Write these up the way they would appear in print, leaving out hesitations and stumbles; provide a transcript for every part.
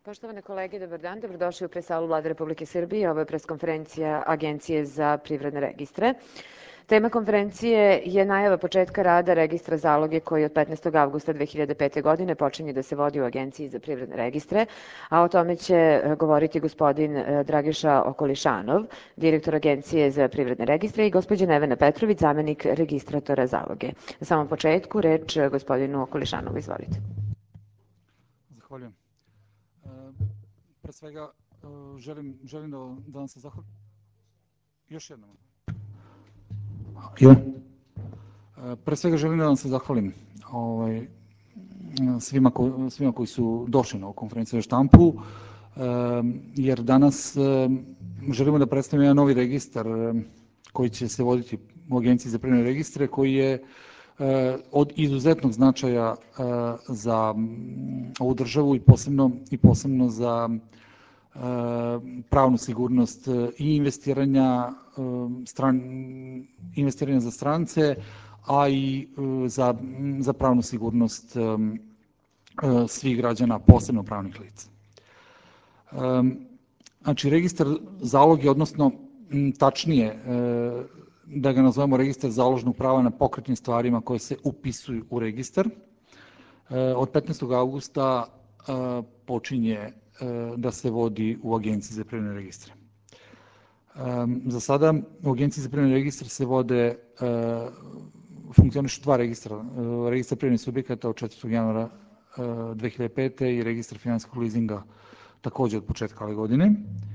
Poštovane kolege, dobar dan. Dobrodošli u presalu Vlade Republike Srbije. Ovo je preskonferencija Agencije za privredne registre. Tema konferencije je najava početka rada registra zaloge koji od 15. avgusta 2005. godine počinje da se vodi u Agenciji za privredne registre, a o tome će govoriti gospodin Dragiša Okolišanov, direktor Agencije za privredne registre i gospođa Nevena Petrović, zamenik registratora zaloge. Na samom početku reč gospodinu Okolišanovu. Izvolite. Zahvaljujem. Pre svega želim da vam se zahvalim. Još jednom. Pre svega želim da vam se zahvalim svima koji su došli na ovu konferenciju za štampu, jer danas želimo da predstavimo jedan novi registar koji će se voditi u Agenciji za privredne registre, koji je od izuzetnog značaja za ovu državu i posebno za pravnu sigurnost i investiranja za strance, a i za pravnu sigurnost svih građana, posebno pravnih lica. Znači, registar zaloge, odnosno tačnije da ga nazovemo registar založnog prava na pokretnim stvarima koje se upisuju u registar, od 15. avgusta počinje da se vodi u Agenciji za privredne registre. Za sada u Agenciji za privredne registre se funkcionišu dva registra, registar privrednih subjekata od 4. januara 2005. i registar finansijskog lizinga takođe od početka ove godine,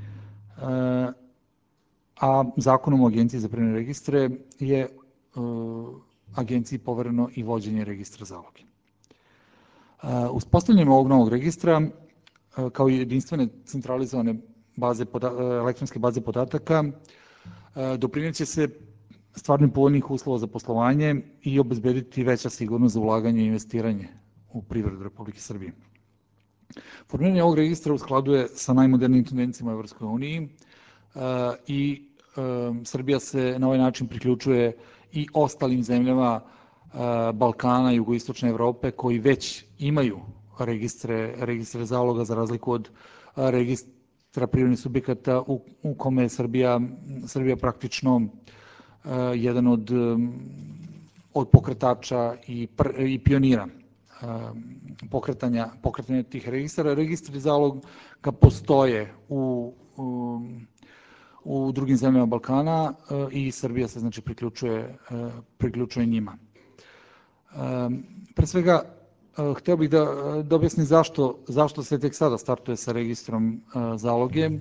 a zakonom o Agenciji za privredne registre je Agenciji povereno i vođenje registra zaloge. Uspostavljanjem ovog novog registra, kao i jedinstvene centralizovane elektronske baze podataka, doprineće se stvarnim povoljnih uslova za poslovanje i obezbediti veća sigurnost za ulaganje i investiranje u privredu Republike Srbije. Formiranje ovog registra u skladu je sa najmodernijim tendencijama u Evropskoj uniji i Srbija se na ovaj način priključuje i ostalim zemljama Balkana i jugoistočne Evrope koji već imaju registre zaloga, za razliku od registra privrednih subjekata u kome je Srbija praktično jedan od pokretača i pionira pokretanja tih registara. Registri zaloga postoje u drugim zemljama Balkana i Srbija se znači priključuje njima. Pre svega, hteo bih da objasnim zašto se tek sada startuje sa registrom zaloge.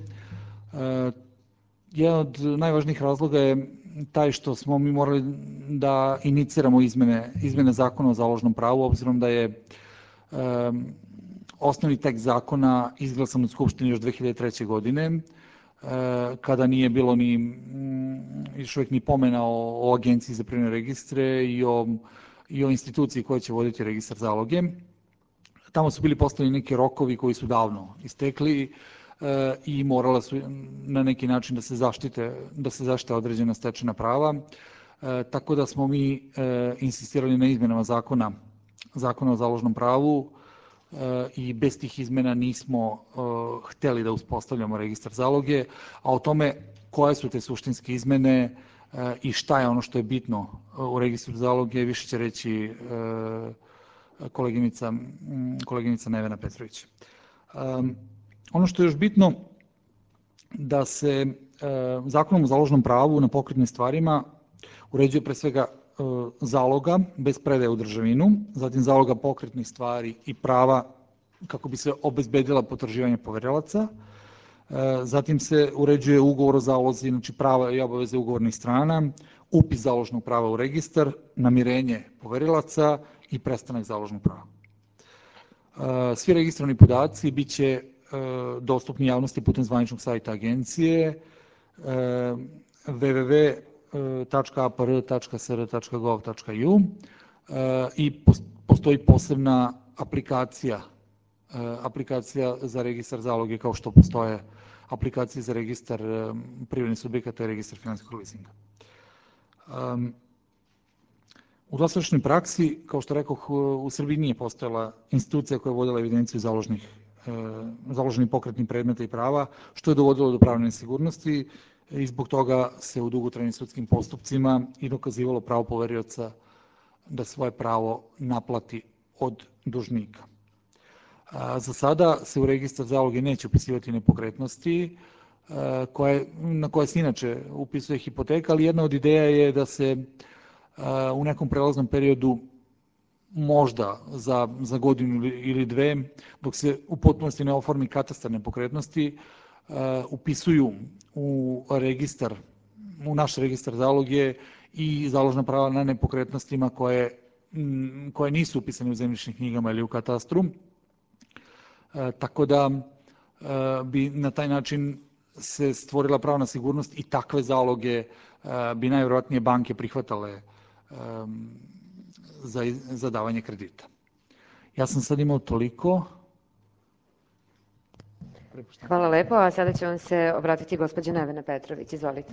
Jedan od najvažnijih razloga je taj što smo mi morali da iniciramo izmene zakona o založnom pravu, obzirom da je osnovni tekst zakona izglasan u Skupštini još 2003. godine, kada nije bilo još uvijek ni pomena o Agenciji za privredne registre i o instituciji koja će voditi registar zaloge. Tamo su bili postavljeni neki rokovi koji su davno istekli i morala su na neki način da se zaštite određena stečena prava, tako da smo mi insistirali na izmenama zakona o založnom pravu i bez tih izmena nismo hteli da uspostavljamo registar zaloge, a o tome koje su te suštinske izmene i šta je ono što je bitno u registru zaloge više će reći koleginica Nevena Petrović. Ono što je još bitno da se zakonom o založnom pravu na pokretnim stvarima uređuje pre svega zaloga bez predaje u državinu, zatim zaloga pokretnih stvari i prava kako bi se obezbedila potraživanja poverilaca, zatim se uređuje ugovor o zalozi, znači prava i obaveze ugovornih strana, upis založnog prava u registar, namirenje poverilaca i prestanak založnog prava. Svi registrovani podaci biće dostupni javnosti putem zvaničnog sajta agencije www.apr.sr.gov.ju i postoji posebna aplikacija za registar zaloge kao što postoje aplikacije za registar privrednih subjekata i registar finansijskog lizinga. U dosadašnjoj praksi, kao što rekoh, u Srbiji nije postojala institucija koja je vodila evidenciju založnih založenih pokretnih predmeta i prava, što je dovodilo do pravne nesigurnosti i zbog toga se u dugotrajnim sudskim postupcima i dokazivalo pravo poverioca da svoje pravo naplati od dužnika. Za sada se u registar zaloge neće upisivati nepokretnosti na koje se inače upisuje hipoteka, ali jedna od ideja je da se u nekom prelaznom periodu možda za godinu ili dve, dok se u potpunosti ne oformi katastar nepokretnosti, upisuju u naš registar zaloge i založna prava na nepokretnostima koje nisu upisane u zemljišnim knjigama ili u katastru. Tako da bi na taj način se stvorila pravna sigurnost i takve zaloge bi najverovatnije banke prihvatale za davanje kredita. Ja sam sad imao toliko. Hvala lepo, a sada će vam se obratiti gospođa Nevena Petrović. Izvolite.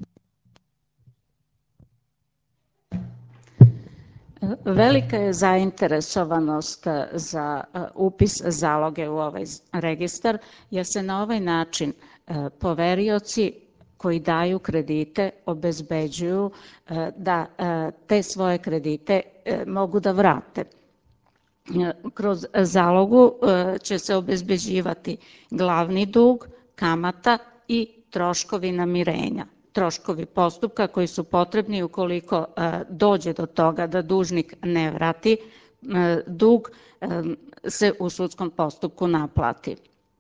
Velika je zainteresovanost za upis zaloge u ovaj registar, jer se na ovaj način poverioci koji daju kredite obezbeđuju da te svoje kredite mogu da vrate. Kroz zalogu će se obezbeđivati glavni dug, kamata i troškovi namirenja. Troškovi postupka koji su potrebni ukoliko dođe do toga da dužnik ne vrati dug, se u sudskom postupku naplati.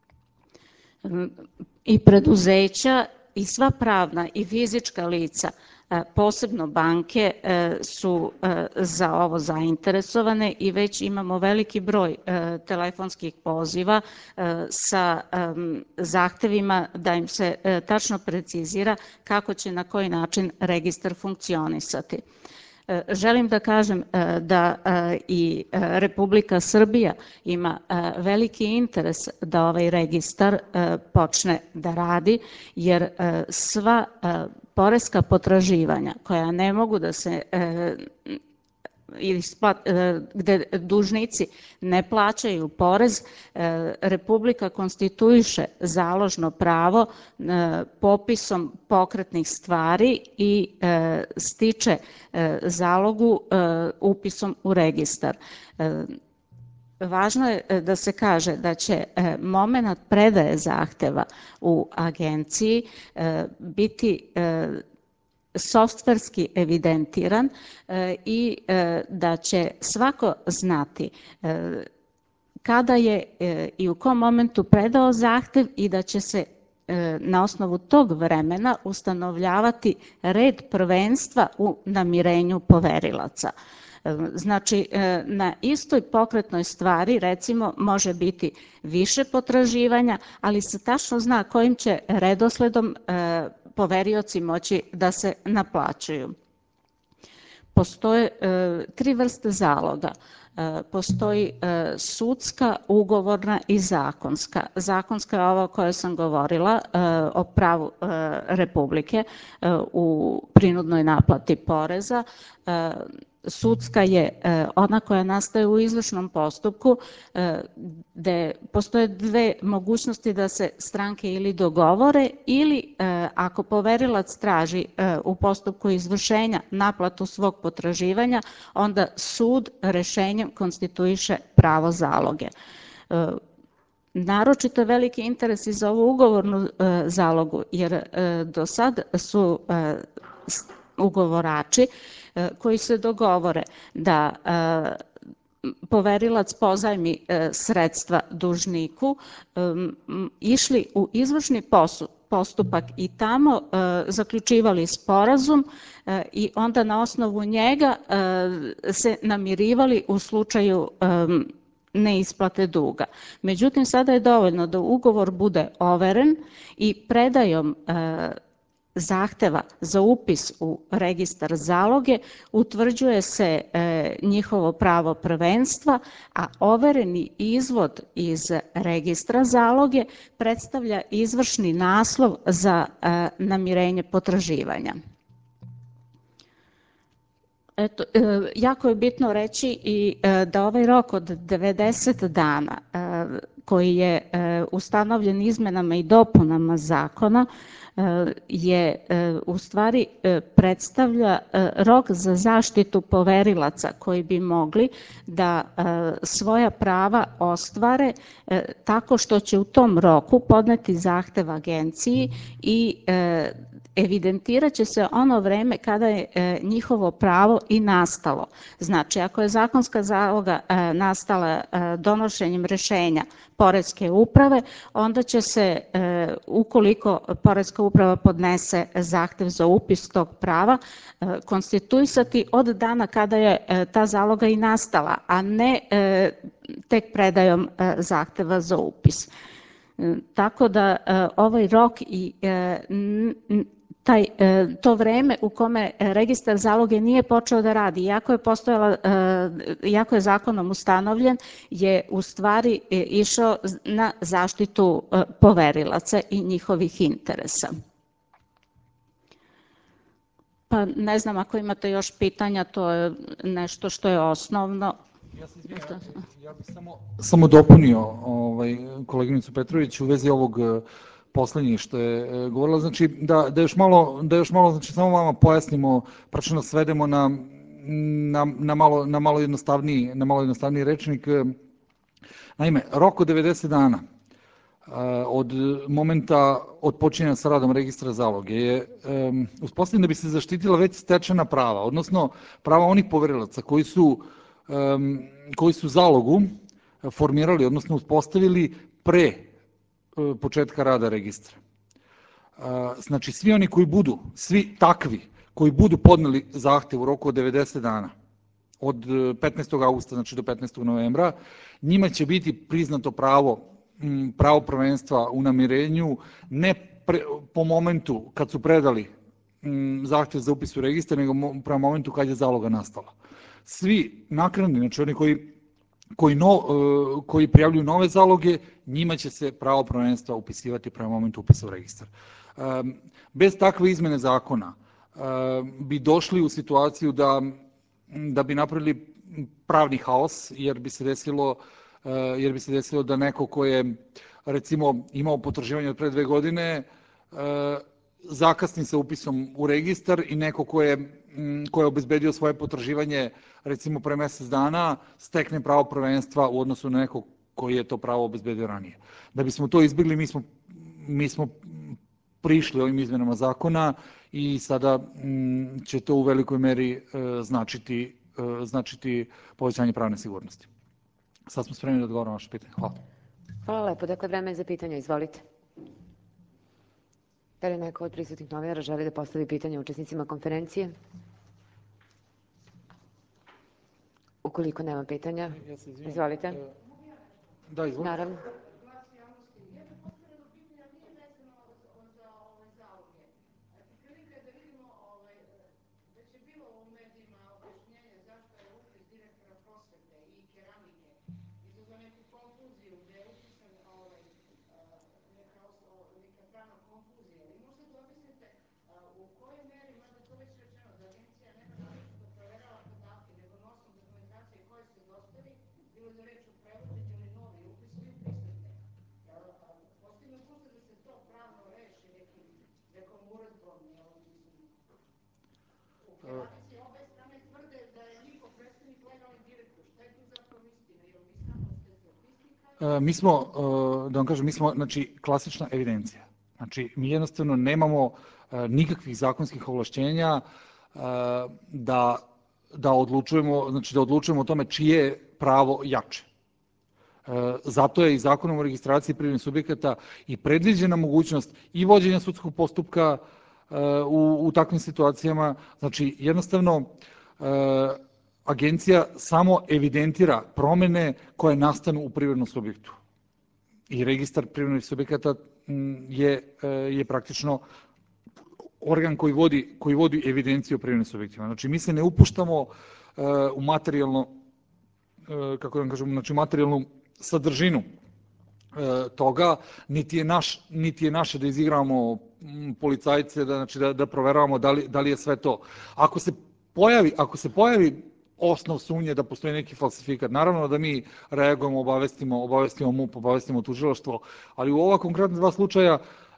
I preduzeća i sva pravna i fizička lica, posebno banke, su za ovo zainteresovane i već imamo veliki broj telefonskih poziva sa zahtevima da im se tačno precizira kako će na koji način registar funkcionisati. Želim da kažem da i Republika Srbija ima veliki interes da ovaj registar počne da radi, jer sva poreska potraživanja koja ne mogu da se gde dužnici ne plaćaju porez, Republika konstituiše založno pravo popisom pokretnih stvari i stiče zalogu upisom u registar. Važno je da se kaže da će moment predaje zahteva u agenciji biti softverski evidentiran i da će svako znati kada je i u kom momentu predao zahtev i da će se na osnovu tog vremena ustanovljavati red prvenstva u namirenju poverilaca. Znači, na istoj pokretnoj stvari, recimo, može biti više potraživanja, ali se tačno zna kojim će redosledom poverioci moći da se naplaćuju. Postoje tri vrste zaloga. Postoji sudska, ugovorna i zakonska. Zakonska je ova o kojoj sam govorila, o pravu Republike u prinudnoj naplati poreza. Sudska je ona koja nastaje u izvršnom postupku, gde postoje dve mogućnosti da se stranke ili dogovore ili ako poverilac traži u postupku izvršenja naplatu svog potraživanja, onda sud rešenjem konstituiše pravo zaloge. Naročito veliki interes i za ovu ugovornu zalogu, jer do sad su ugovorači koji se dogovore da poverilac pozajmi sredstva dužniku, išli u izvršni postupak i tamo zaključivali sporazum i onda na osnovu njega se namirivali u slučaju neisplate duga. Međutim, sada je dovoljno da ugovor bude overen i predajom zahteva za upis u registar zaloge utvrđuje se njihovo pravo prvenstva, a overeni izvod iz registra zaloge predstavlja izvršni naslov za namirenje potraživanja. Jako je bitno reći i da ovaj rok od 90 dana koji je ustanovljen izmenama i dopunama zakona je u stvari predstavlja rok za zaštitu poverilaca koji bi mogli da svoja prava ostvare tako što će u tom roku podneti zahtev agenciji i evidentirat će se ono vreme kada je njihovo pravo i nastalo. Znači, ako je zakonska zaloga nastala donošenjem rešenja Poreske uprave, onda će se, ukoliko Poreska uprava podnese zahtev za upis tog prava, konstituisati od dana kada je ta zaloga i nastala, a ne tek predajom zahteva za upis. Tako da ovaj rok i to vreme u kome registar zaloge nije počeo da radi, iako je zakonom ustanovljen, je u stvari išao na zaštitu poverilaca i njihovih interesa. Pa ne znam, ako imate još pitanja, to je nešto što je osnovno. Ja bih samo dopunio koleginicu Petrović u vezi ovog poslednjih što je govorila, znači da još malo, znači samo vama pojasnimo, praktično svedemo na malo jednostavniji rečnik. Naime, rok od 90 dana od momenta počinjanja sa radom registra zaloge je uspostavljen da bi se zaštitila već stečena prava, odnosno prava onih poverilaca koji su zalogu formirali, odnosno uspostavili pre početka rada registra. Znači, svi takvi koji budu podneli zahtev u roku od 90 dana, od 15. augusta, znači do 15. novembra, njima će biti priznato pravo prvenstva u namirenju, ne po momentu kad su predali zahtev za upis u registar, nego prema momentu kad je zaloga nastala. Svi naknadni, znači oni koji prijavljuju nove zaloge, njima će se pravo prvenstva upisivati prema momentu upisa u registar. Bez takve izmene zakona bi došli u situaciju da bi napravili pravni haos, jer bi se desilo da neko ko je, recimo, imao potraživanje od pre 2 godine, zakasni sa upisom u registar i neko ko je obezbedio svoje potraživanje, recimo pre mesec dana, stekne pravo prvenstva u odnosu na nekog koji je to pravo obezbedio ranije. Da bismo to izbjegli, mi smo prišli ovim izmenama zakona i sada će to u velikoj meri značiti povećanje pravne sigurnosti. Sad smo spremni da odgovorimo na vaše pitanje. Hvala. Hvala lepo. Dakle, vreme je za pitanje. Izvolite. Da li neko od prisutnih novinara želi da postavi pitanje učesnicima konferencije? Ukoliko nema pitanja, izvolite. Da, izvolite. Naravno. Mi smo, da vam kažem, znači, klasična evidencija. Znači, mi jednostavno nemamo nikakvih zakonskih ovlašćenja da odlučujemo o tome čije je pravo jače. Zato je i Zakonom o registraciji privrednih subjekata i predviđena mogućnost i vođenja sudskog postupka u takvim situacijama. Znači, jednostavno, agencija samo evidentira promene koje nastanu u privrednom subjektu. I registar privrednih subjekata je praktično organ koji vodi evidenciju o privrednim subjektima. Znači, mi se ne upuštamo u materijalno, kako da vam kažem, znači materijalnu sadržinu toga, niti je naše da izigravamo policajce, da proveravamo da li je sve to. Ako se pojavi osnov sumnje da postoji neki falsifikat. Naravno da mi reagujemo, obavestimo MUP, obavestimo tužilaštvo, ali u ova konkretna dva slučaja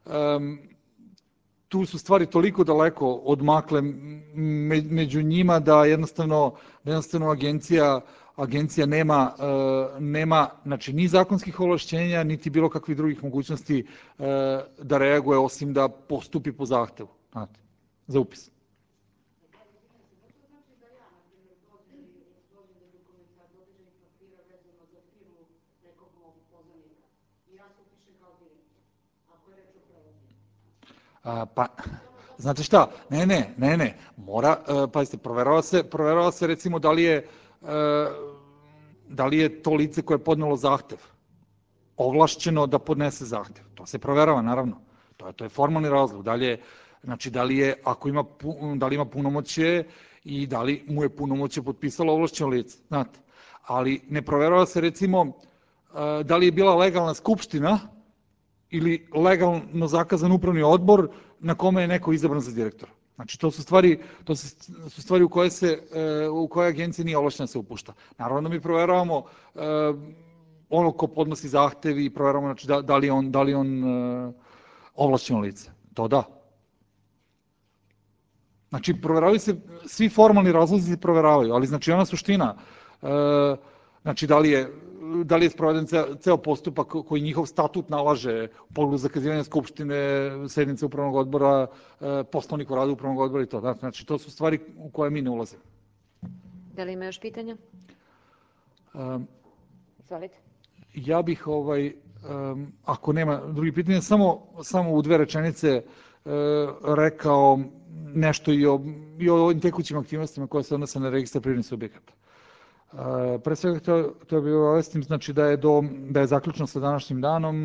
tu su stvari toliko daleko odmakle među njima da jednostavno agencija nema znači, ni zakonskih ovlašćenja, niti bilo kakvih drugih mogućnosti da reaguje, osim da postupi po zahtevu, znate, za upis. Pa, znate šta, ne, mora, pazite, proverava se recimo da li je to lice koje je podnelo zahtev ovlašćeno da podnese zahtev. To se proverava, naravno. To je formalni razlog. Znači, da li ima punomoćje i da li mu je punomoćje potpisalo ovlašćeno lice, znate. Ali ne proverava se recimo da li je bila legalna skupština ili legalno zakazan upravni odbor na kome je neko izabran za direktora. Znači, to su stvari u koje agencija nije ovlašćena da se upušta. Naravno da mi proveravamo ono ko podnosi zahtev i proveravamo znači, da li on ovlašćeno lice. To da. Znači, proveravaju se, svi formalni razlozi se proveravaju, ali znači ona suština, znači da li je sproveden ceo postupak koji njihov statut nalaže u pogledu zakazivanja skupštine, sednice upravnog odbora, poslovnik o radu upravnog odbora i to. Znači, to su stvari u koje mi ne ulazimo. Da li ima još pitanja? Izvolite. Ja bih, ako nema drugih pitanja, samo u dve rečenice rekao nešto i o ovim tekućim aktivnostima koje se odnose na registar privrednih subjekata. Pre svega to bih obavestim, znači da je zaključno sa današnjim danom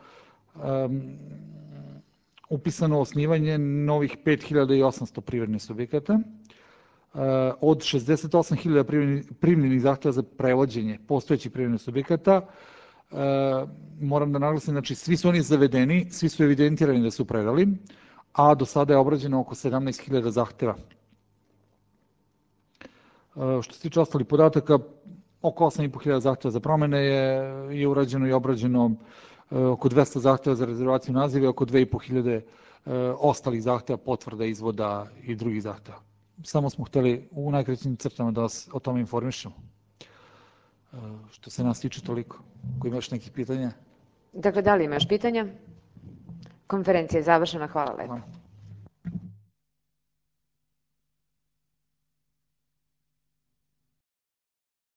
upisano osnivanje novih 5800 privrednih subjekata, od 68.000 primljenih zahteva za prevođenje postojećih privrednih subjekata. Moram da naglasim, znači svi su oni zavedeni, svi su evidentirani da su predali, a do sada je obrađeno oko 17.000 zahteva. Što se tiče ostalih podataka, oko 8.500 zahteva za promene je urađeno i obrađeno, oko 200 zahteva za rezervaciju naziva i oko 2.500 ostalih zahteva, potvrda, izvoda i drugih zahteva. Samo smo hteli u najkraćim crtama da vas o tome informišemo. Što se nas tiče toliko. Ako ima još nekih pitanja? Dakle, da li ima još pitanja? Konferencija je završena. Hvala lepo.